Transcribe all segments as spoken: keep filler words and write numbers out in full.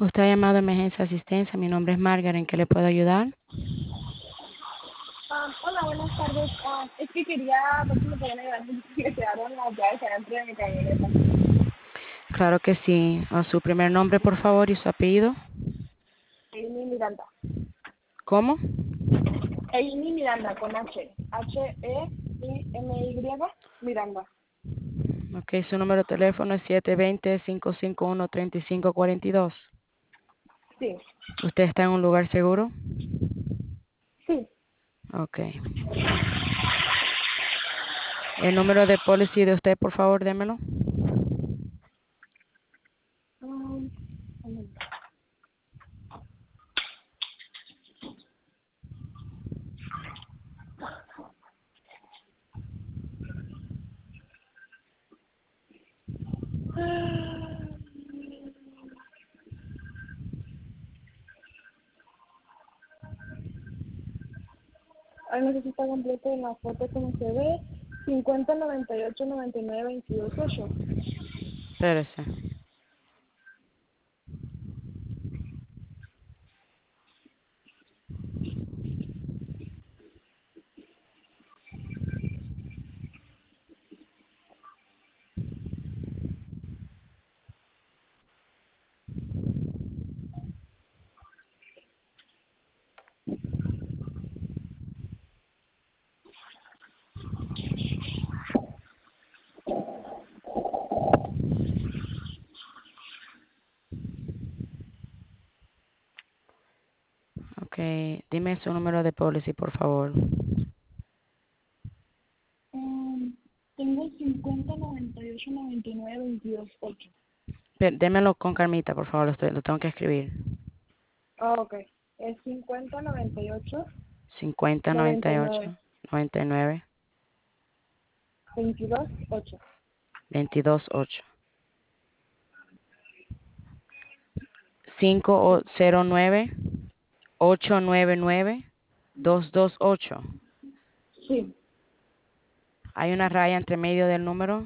Usted ha llamado a Emergencia Asistencia. Mi nombre es Margaret. ¿En qué le puedo ayudar? Ah, hola, buenas tardes. Ah, es que quería ver si me podían ayudar porque me quedaron las llaves adentro de mi camioneta. Claro que sí. A su primer nombre, por favor, y su apellido. Amy Miranda. ¿Cómo? Amy Miranda con H. H-E-I-M-Y. Miranda. Ok, su número de teléfono es siete dos cero, cinco cinco uno, tres cinco cuatro dos. Sí, ¿Usted está en un lugar seguro? sí. Ok. El número de policy de usted, por favor, démelo. Um, Ay, no sé si está completo en la foto como se ve. cincuenta noventa y ocho noventa y nueve veintidós ocho. Espérese. Ok. Dime su número de policy, por favor. Um, tengo cincuenta noventa y ocho noventa y nueve veintidós ocho. Pe- Démelo con calmita, por favor. Lo, estoy- lo tengo que escribir. Ah, ok. Es cincuenta noventa y ocho cincuenta, noventa noventa y y nueve ocho, noventa y nueve, veintidós ocho. veintidós, ocho. cinco Sí, cero nueve, ocho nueve nueve, dos dos ocho. sí, Hay una raya entre medio del número.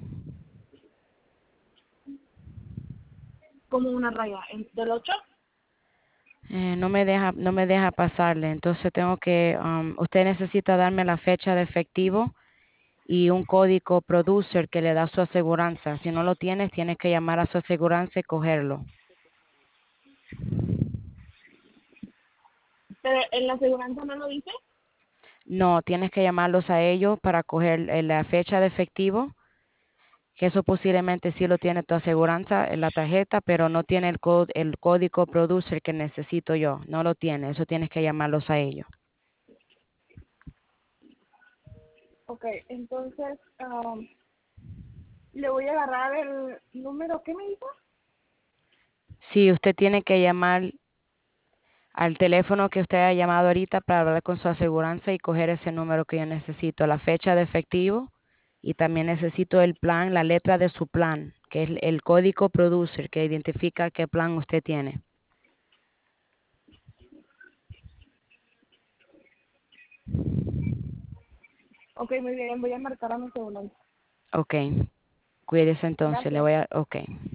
como una raya. ¿En- ¿Del ocho? Eh, no me deja, no me deja pasarle. Entonces tengo que, um, usted necesita darme la fecha de efectivo y un código producer que le da su aseguranza. Si no lo tienes, tienes que llamar a su aseguranza y cogerlo. Pero en la aseguranza no lo dice. No, tienes que llamarlos a ellos para coger eh, la fecha de efectivo, que eso posiblemente sí lo tiene tu aseguranza en la tarjeta, pero no tiene el, có- el código producer que necesito yo. No lo tiene, eso tienes que llamarlos a ellos. Ok, entonces um, le voy a agarrar el número. ¿Qué me dijo? Sí, usted tiene que llamar al teléfono que usted ha llamado ahorita para hablar con su aseguranza y coger ese número que yo necesito, la fecha de efectivo y también necesito el plan, la letra de su plan, que es el código producer que identifica qué plan usted tiene. Ok, muy bien, voy a marcar a mi aseguranza. Ok, cuídese entonces, le Gracias. voy a, ok.